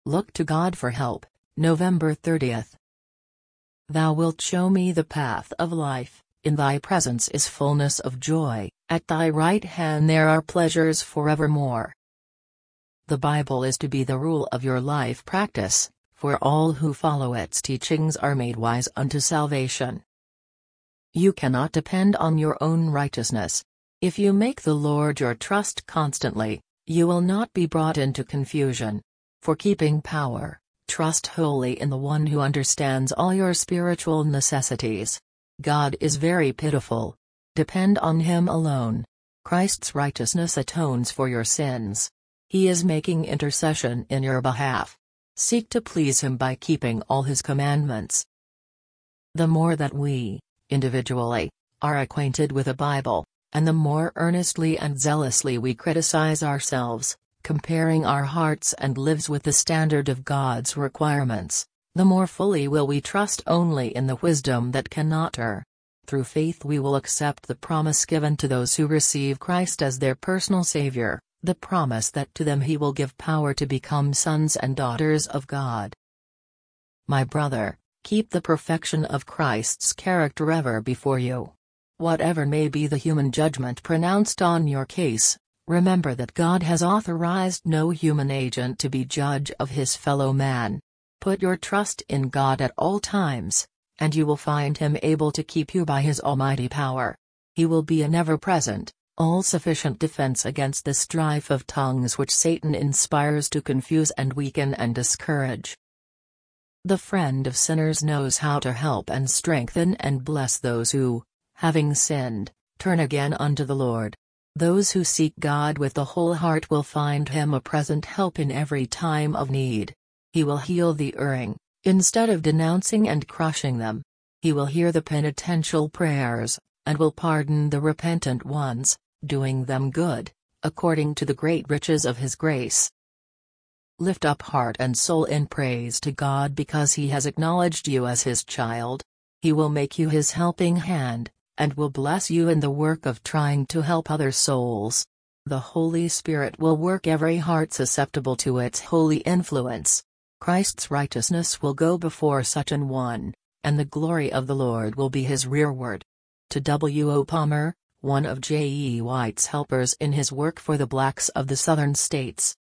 Look to God for help. November 30th. Thou wilt show me the path of life, in thy presence is fullness of joy, at thy right hand there are pleasures forevermore. The Bible is to be the rule of your life practice, for all who follow its teachings are made wise unto salvation. You cannot depend on your own righteousness. If you make the Lord your trust constantly, you will not be brought into confusion. For keeping power, trust wholly in the one who understands all your spiritual necessities. God is very pitiful. Depend on Him alone. Christ's righteousness atones for your sins. He is making intercession in your behalf. Seek to please Him by keeping all His commandments. The more that we, individually, are acquainted with the Bible, and the more earnestly and zealously we criticize ourselves, comparing our hearts and lives with the standard of God's requirements, the more fully will we trust only in the wisdom that cannot err. Through faith we will accept the promise given to those who receive Christ as their personal Savior, the promise that to them He will give power to become sons and daughters of God. My brother, keep the perfection of Christ's character ever before you. Whatever may be the human judgment pronounced on your case, remember that God has authorized no human agent to be judge of his fellow man. Put your trust in God at all times, and you will find Him able to keep you by His almighty power. He will be an ever-present, all-sufficient defense against the strife of tongues which Satan inspires to confuse and weaken and discourage. The friend of sinners knows how to help and strengthen and bless those who, having sinned, turn again unto the Lord. Those who seek God with the whole heart will find Him a present help in every time of need. He will heal the erring, instead of denouncing and crushing them. He will hear the penitential prayers, and will pardon the repentant ones, doing them good, according to the great riches of His grace. Lift up heart and soul in praise to God because He has acknowledged you as His child. He will make you His helping hand, and will bless you in the work of trying to help other souls. The Holy Spirit will work every heart susceptible to its holy influence. Christ's righteousness will go before such an one, and the glory of the Lord will be his rearward. To W. O. Palmer, one of J. E. White's helpers in his work for the blacks of the Southern states.